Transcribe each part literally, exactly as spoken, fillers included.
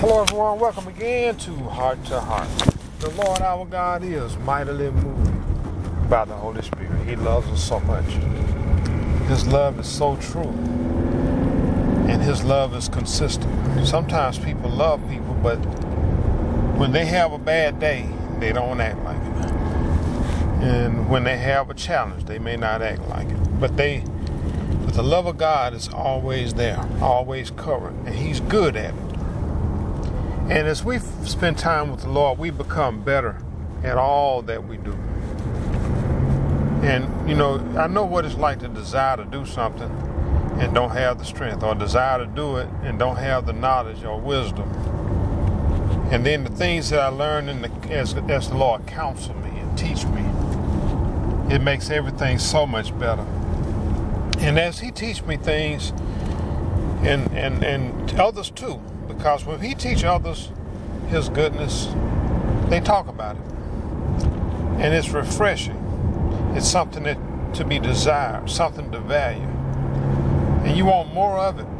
Hello everyone, welcome again to Heart to Heart. The Lord our God is mightily moved by the Holy Spirit. He loves us so much. His love is so true. And His love is consistent. Sometimes people love people, but when they have a bad day, they don't act like it. And when they have a challenge, they may not act like it. But they, but the love of God is always there, always covered, and He's good at it. And as we spend time with the Lord, we become better at all that we do. And, you know, I know what it's like to desire to do something and don't have the strength, or desire to do it and don't have the knowledge or wisdom. And then the things that I learn in the, as, as the Lord counsel me and teach me, it makes everything so much better. And as He teach me things, and, and, and others too, because when He teach others His goodness, they talk about it. And it's refreshing. It's something that to be desired, something to value. And you want more of it.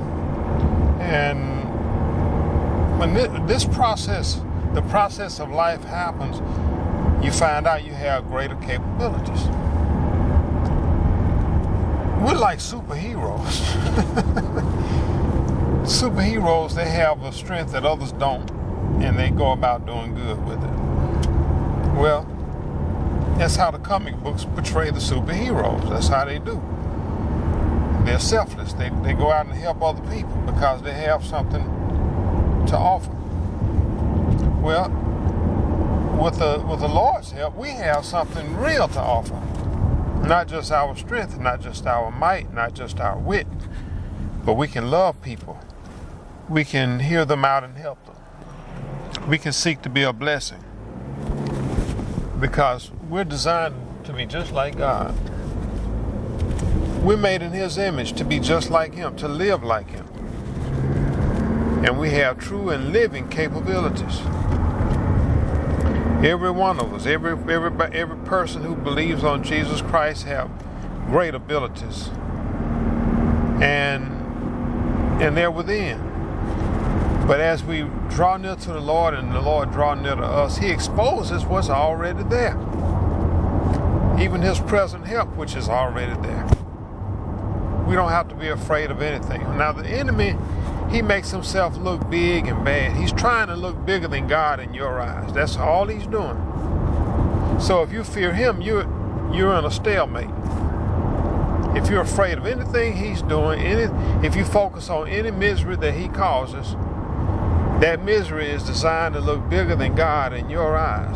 And when this process, the process of life happens, you find out you have greater capabilities. We're like superheroes. Superheroes, they have a strength that others don't, and they go about doing good with it. Well, that's how the comic books portray the superheroes. That's how they do. They're selfless. They, they go out and help other people because they have something to offer. Well, with the, with the Lord's help, we have something real to offer. Not just our strength, not just our might, not just our wit, but we can love people. We can hear them out and help them. We can seek to be a blessing because we're designed to be just like God. We're made in His image to be just like Him, to live like Him. And we have true and living capabilities. Every one of us, every, every, every person who believes on Jesus Christ have great abilities. And, and they're within. But as we draw near to the Lord and the Lord draw near to us, He exposes what's already there. Even His present help, which is already there. We don't have to be afraid of anything. Now the enemy, he makes himself look big and bad. He's trying to look bigger than God in your eyes. That's all he's doing. So if you fear him, you're, you're in a stalemate. If you're afraid of anything he's doing, any, if you focus on any misery that he causes, that misery is designed to look bigger than God in your eyes.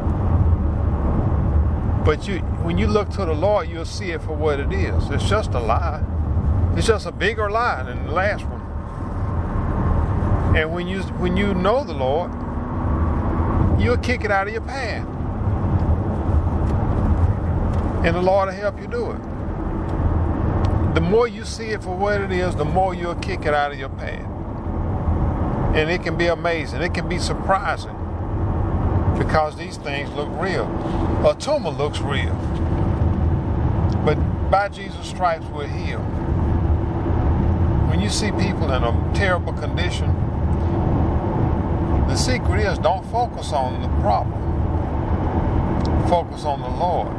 But you, when you look to the Lord, you'll see it for what it is. It's just a lie. It's just a bigger lie than the last one. And when you when you know the Lord, you'll kick it out of your path. And the Lord will help you do it. The more you see it for what it is, the more you'll kick it out of your path. And it can be amazing. It can be surprising. Because these things look real. A tumor looks real. But by Jesus' stripes, we're healed. When you see people in a terrible condition, the secret is don't focus on the problem. Focus on the Lord.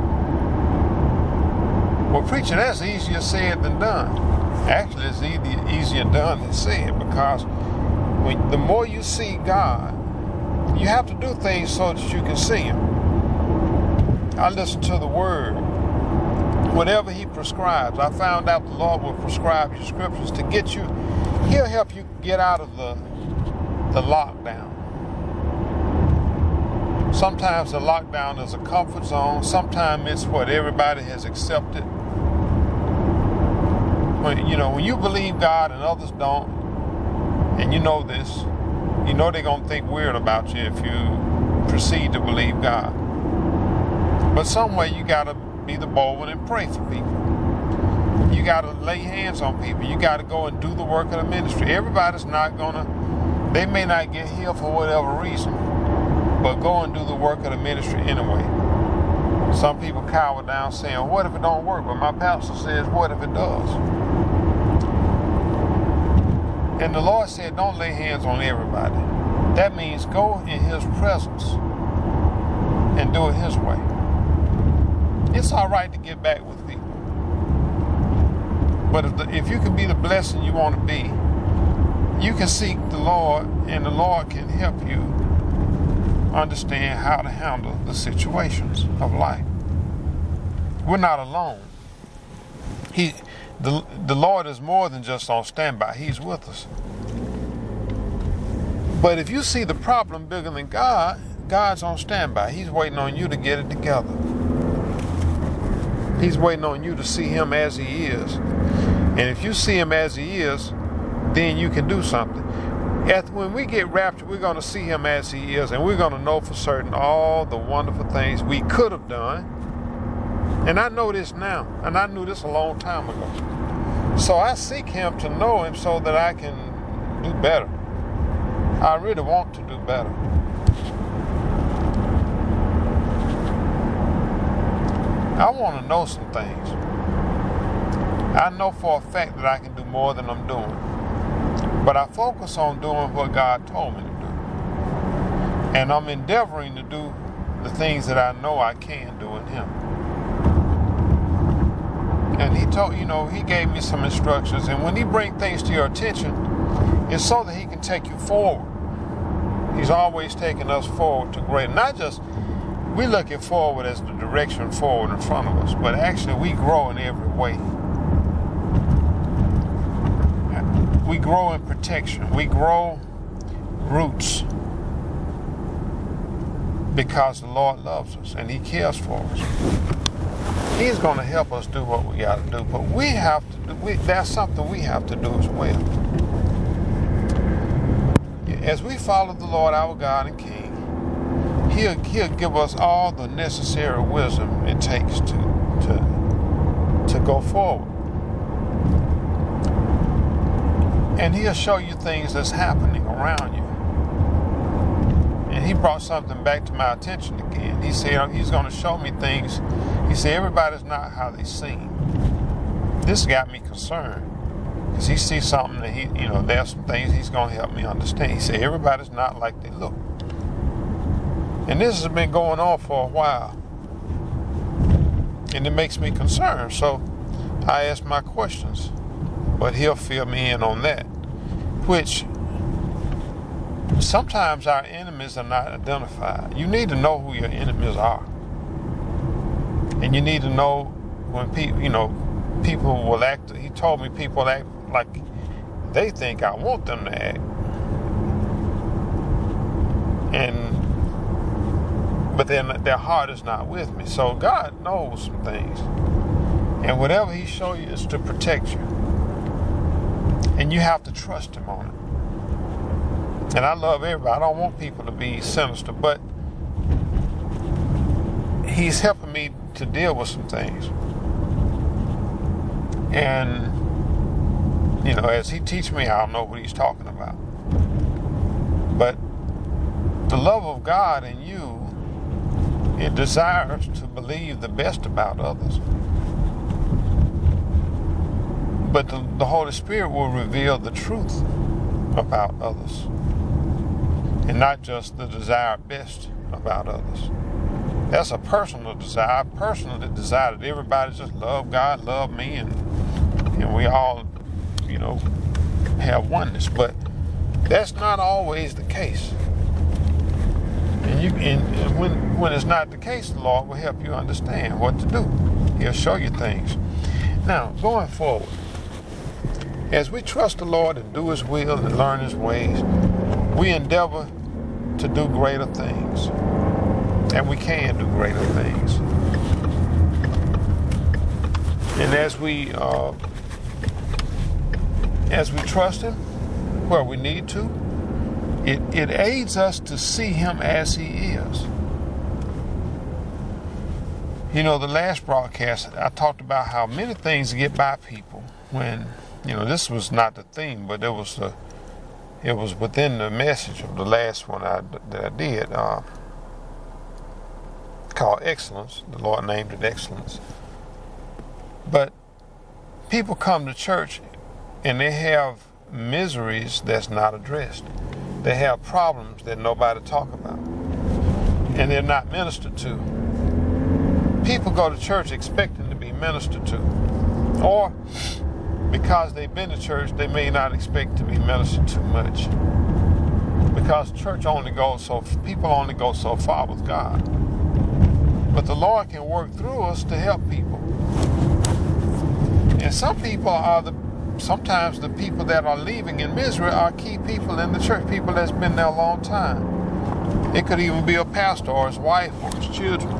Well, preacher, that's easier said than done. Actually, it's easier done than said, because when, the more you see God, you have to do things so that you can see Him. I listen to the Word. Whatever He prescribes. I found out the Lord will prescribe you scriptures to get you. He'll help you get out of the, the lockdown. Sometimes the lockdown is a comfort zone. Sometimes it's what everybody has accepted. When, you know, when you believe God and others don't, and you know this, you know they're going to think weird about you if you proceed to believe God. But some way you got to be the bold one and pray for people. You got to lay hands on people. You got to go and do the work of the ministry. Everybody's not going to, they may not get healed for whatever reason, but go and do the work of the ministry anyway. Some people cower down saying, what if it don't work? But my pastor says, what if it does? And the Lord said, don't lay hands on everybody. That means go in his presence and do it his way. It's all right to get back with people. But if, the, if you can be the blessing you want to be, you can seek the Lord, and the Lord can help you understand how to handle the situations of life. We're not alone. He, the, the Lord is more than just on standby. He's with us. But if you see the problem bigger than God, God's on standby. He's waiting on you to get it together. He's waiting on you to see him as he is. And if you see him as he is, then you can do something. At, when we get raptured, we're going to see him as he is, and we're going to know for certain all the wonderful things we could have done. And I know this now, and I knew this a long time ago. So I seek him to know him so that I can do better. I really want to do better. I want to know some things. I know for a fact that I can do more than I'm doing. But I focus on doing what God told me to do. And I'm endeavoring to do the things that I know I can do in him. And he told, you know, he gave me some instructions. And when he brings things to your attention, it's so that he can take you forward. He's always taking us forward to greater. Not just, we looking forward as the direction forward in front of us, but actually we grow in every way. We grow in protection. We grow roots because the Lord loves us and he cares for us. He's going to help us do what we got to do, but we have to do, we, that's something we have to do as well. As we follow the Lord, our God and King, he'll, he'll give us all the necessary wisdom it takes to, to, to go forward. And he'll show you things that's happening around you. And he brought something back to my attention again. He said he's going to show me things. He said everybody's not how they seem. This got me concerned. Because he sees something that he, you know, there's some things he's going to help me understand. He said everybody's not like they look. And this has been going on for a while. And it makes me concerned. So I ask my questions. But he'll fill me in on that. Which sometimes our enemies are not identified. You need to know who your enemies are. And you need to know when people, you know, people will act, he told me people act like they think I want them to act. And, but then their heart is not with me. So God knows some things. And whatever he shows you is to protect you. And you have to trust him on it. And I love everybody. I don't want people to be sinister, but he's helping me to deal with some things. And, you know, as he teaches me, I'll know what he's talking about. But the love of God in you, it desires to believe the best about others. But the, the Holy Spirit will reveal the truth about others. And not just the desired best about others. That's a personal desire. I personally desire that everybody just love God, love me, and, and we all, you know, have oneness. But that's not always the case. And, you, and, and when, when it's not the case, the Lord will help you understand what to do. He'll show you things. Now, going forward, as we trust the Lord and do his will and learn his ways, we endeavor to do greater things. And we can do greater things. And as we uh, as we trust him where we need to, it, it aids us to see him as he is. You know, the last broadcast, I talked about how many things get by people when, you know, this was not the theme, but it was the, it was within the message of the last one I, that I did, uh, called Excellence. The Lord named it Excellence. But people come to church and they have miseries that's not addressed. They have problems that nobody talk about, and they're not ministered to. People go to church expecting to be ministered to, or because they've been to church, they may not expect to be ministered to much, because church only goes so, people only go so far with God. But the Lord can work through us to help people. And some people are the, sometimes the people that are leaving in misery are key people in the church, people that's been there a long time. It could even be a pastor or his wife or his children,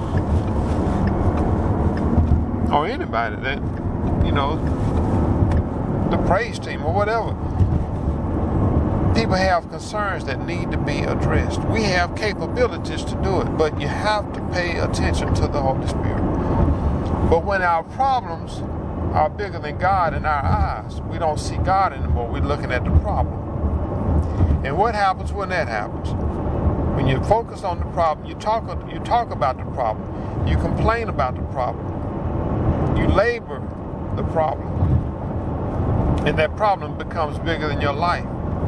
or anybody that, you know, the praise team or whatever. People have concerns that need to be addressed. We have capabilities to do it, but you have to pay attention to the Holy Spirit. But when our problems are bigger than God in our eyes, we don't see God anymore. We're looking at the problem. And what happens when that happens? When you focus on the problem, you talk, you talk about the problem, you complain about the problem, you labor the problem, and that problem becomes bigger than your life.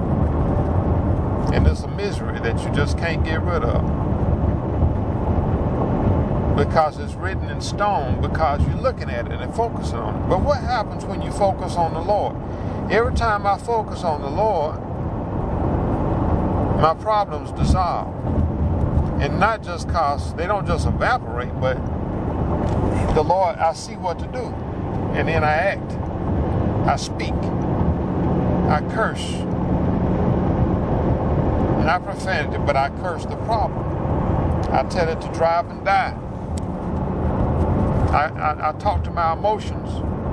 And it's a misery that you just can't get rid of, because it's written in stone, because you're looking at it and focusing on it. But what happens when you focus on the Lord? Every time I focus on the Lord, my problems dissolve. And not just because they don't just evaporate, but the Lord, I see what to do. And then I act. I speak. I curse. Not profanity, but I curse the problem. I tell it to drive and die. I, I, I talk to my emotions.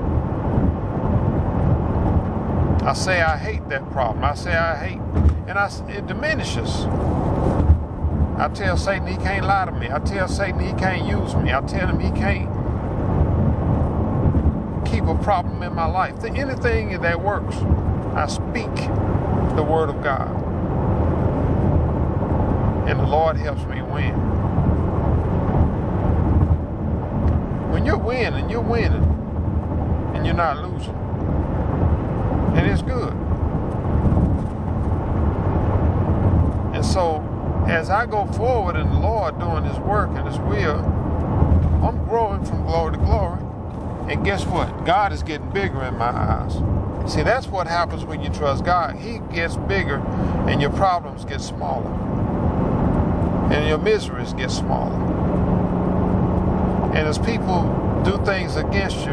I say I hate that problem. I say I hate, and I, it diminishes. I tell Satan he can't lie to me. I tell Satan he can't use me. I tell him he can't keep a problem in my life. Anything that works, I speak the word of God. And the Lord helps me win. When you're winning, you're winning. And you're not losing. And it's good. And so, as I go forward in the Lord doing His work and His will, I'm growing from glory to glory. And guess what? God is getting bigger in my eyes. See, that's what happens when you trust God. He gets bigger and your problems get smaller. And your miseries get smaller. And as people do things against you,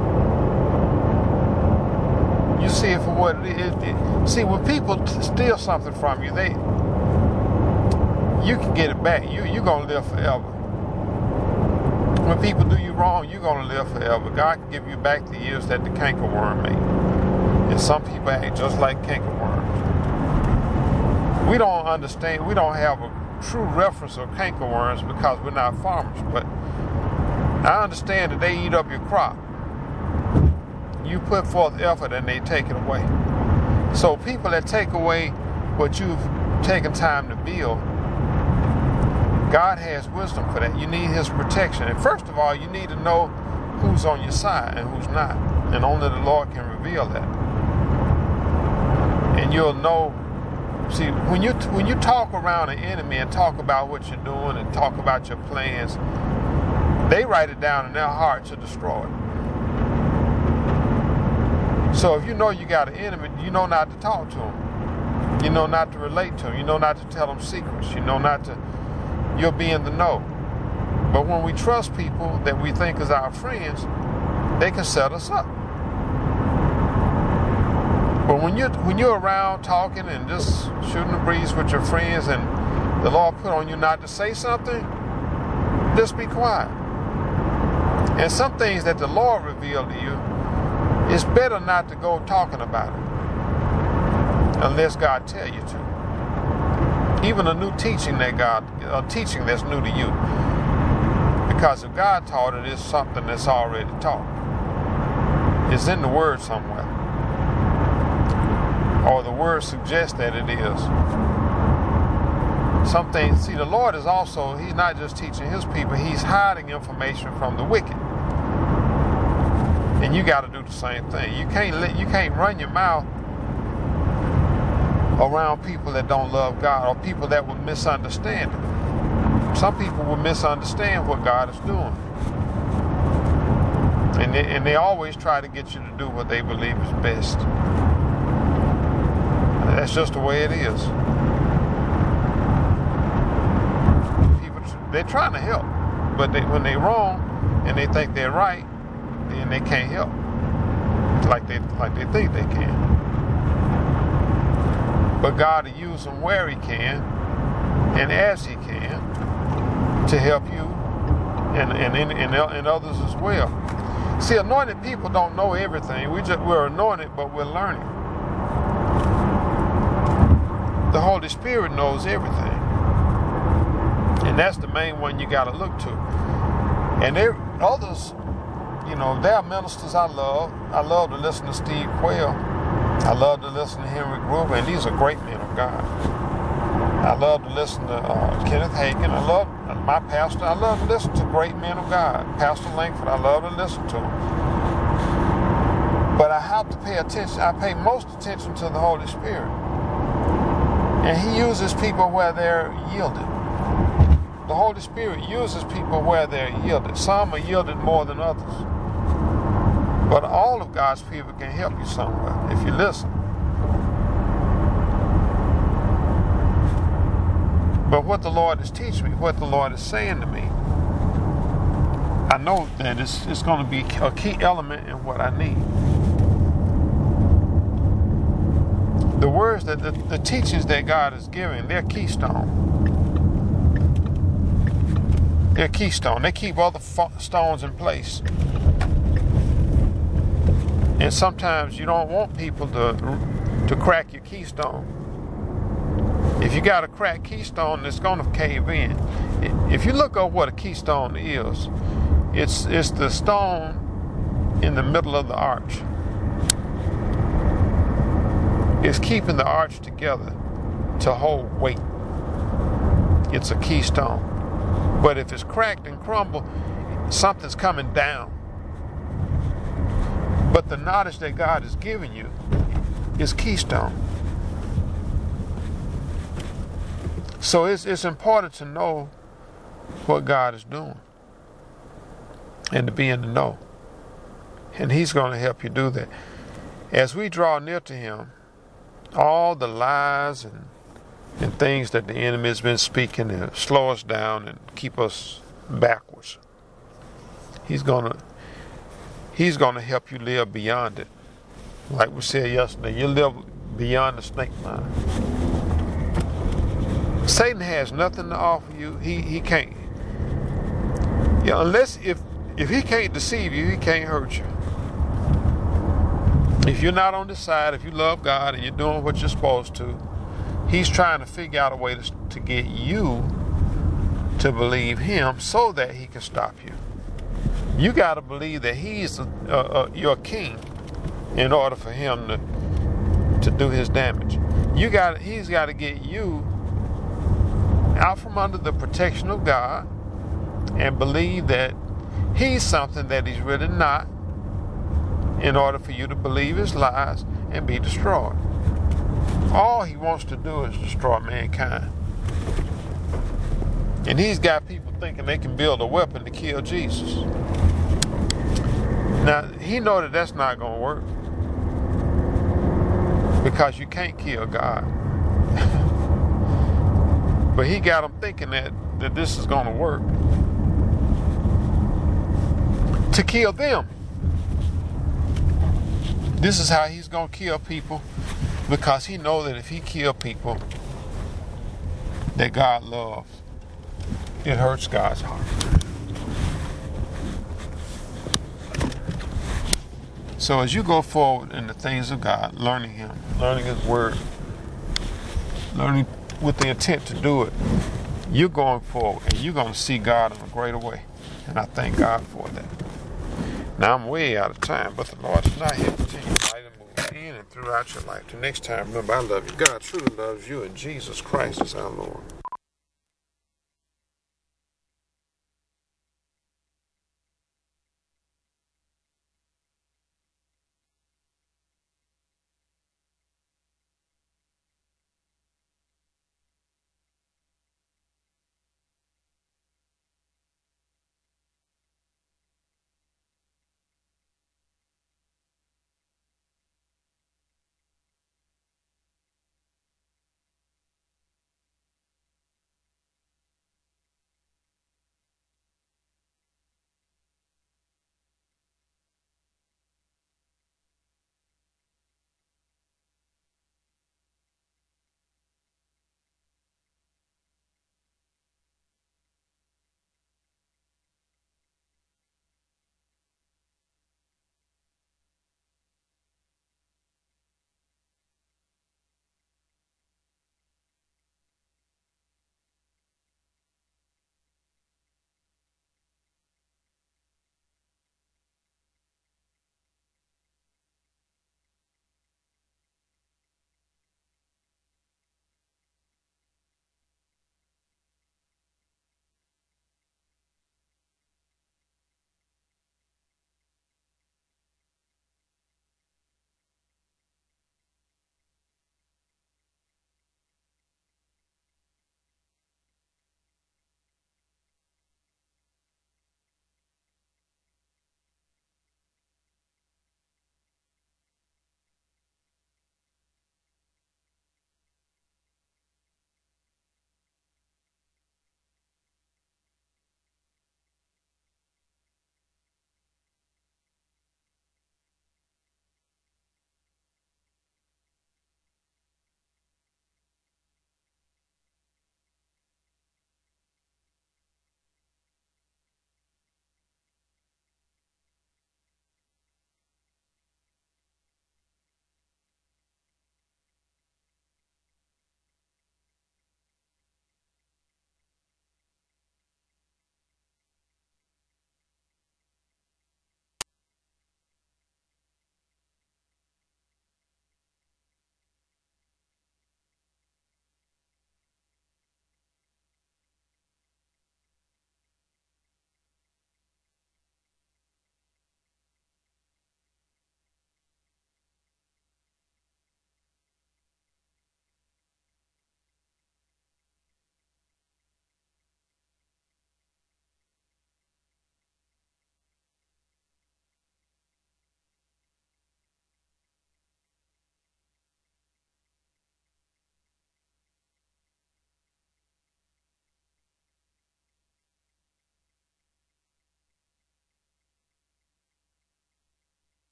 you see it for what it is. See, when people steal something from you, they you can get it back. You, you're going to live forever. When people do you wrong, you're going to live forever. God can give you back the years that the cankerworm made. And some people act just like cankerworms. We don't understand. We don't have a true reference of cankerworms because we're not farmers, but I understand that they eat up your crop. You put forth effort and they take it away. So people that take away what you've taken time to build, God has wisdom for that. You need His protection. And first of all, you need to know who's on your side and who's not. And only the Lord can reveal that. And you'll know. See, when you when you talk around an enemy and talk about what you're doing and talk about your plans, they write it down in their heart to destroy it. So if you know you got an enemy, you know not to talk to him. You know not to relate to him. You know not to tell them secrets. You know not to, you'll be in the know. But when we trust people that we think is our friends, they can set us up. But when you're, when you're around talking and just shooting the breeze with your friends and the Lord put on you not to say something, just be quiet. And some things that the Lord revealed to you, it's better not to go talking about it unless God tell you to. Even a new teaching that God, a teaching that's new to you. Because if God taught it, it's something that's already taught. It's in the Word somewhere. Or the Word suggests that it is. Some things, see, the Lord is also, He's not just teaching His people, He's hiding information from the wicked. And you got to do the same thing. You can't let, you can't run your mouth around people that don't love God, or people that will misunderstand it. Some people will misunderstand what God is doing. And they, and they always try to get you to do what they believe is best. That's just the way it is. People, they're trying to help, but they, when they're wrong and they think they're right, then they can't help like they like they think they can. But God will use them where He can and as He can to help you and and, and, and, and others as well. See, anointed people don't know everything. We just, we're anointed, but we're learning. The Holy Spirit knows everything. And that's the main one you got to look to. And there others, you know, there are ministers I love. I love to listen to Steve Quayle. I love to listen to Henry Gruber, and these are great men of God. I love to listen to uh, Kenneth Hagin. I love uh, my pastor. I love to listen to great men of God. Pastor Langford, I love to listen to him. But I have to pay attention. I pay most attention to the Holy Spirit. And He uses people where they're yielded. The Holy Spirit uses people where they're yielded. Some are yielded more than others. But all of God's people can help you somewhere if you listen. But what the Lord is teaching me, what the Lord is saying to me, I know that it's, it's going to be a key element in what I need. The words that the, the teachings that God is giving, they're keystone. They're keystone. They keep other stones in place. And sometimes you don't want people to to crack your keystone. If you got a cracked keystone, it's going to cave in. If you look up what a keystone is, it's it's the stone in the middle of the arch. It's keeping the arch together to hold weight. It's a keystone. But if it's cracked and crumbled, something's coming down. But the knowledge that God has given you is keystone. So it's it's important to know what God is doing and to be in the know. And He's going to help you do that. As we draw near to Him, all the lies and, and things that the enemy has been speaking to slow us down and keep us backwards, He's going to He's going to help you live beyond it. Like we said yesterday, you live beyond the snake line. Satan has nothing to offer you. He he can't. Yeah, unless if if he can't deceive you, he can't hurt you. If you're not on the side, if you love God and you're doing what you're supposed to, He's trying to figure out a way to, to get you to believe Him so that He can stop you. You got to believe that He's a, a, a, your king in order for Him to to do His damage. You got He's got to get you out from under the protection of God and believe that He's something that He's really not, in order for you to believe His lies and be destroyed. All He wants to do is destroy mankind. And He's got people thinking they can build a weapon to kill Jesus. Now, He knows that that's not going to work, because you can't kill God. But He got them thinking that, that this is going to work to kill them. This is how He's going to kill people, because He knows that if He kills people that God loves, it hurts God's heart. So as you go forward in the things of God, learning Him, learning His Word, learning with the intent to do it, you're going forward and you're going to see God in a greater way. And I thank God for that. Now I'm way out of time, but the Lord is not here to continue to move in and throughout your life. Till next time, remember, I love you. God truly loves you, and Jesus Christ is our Lord.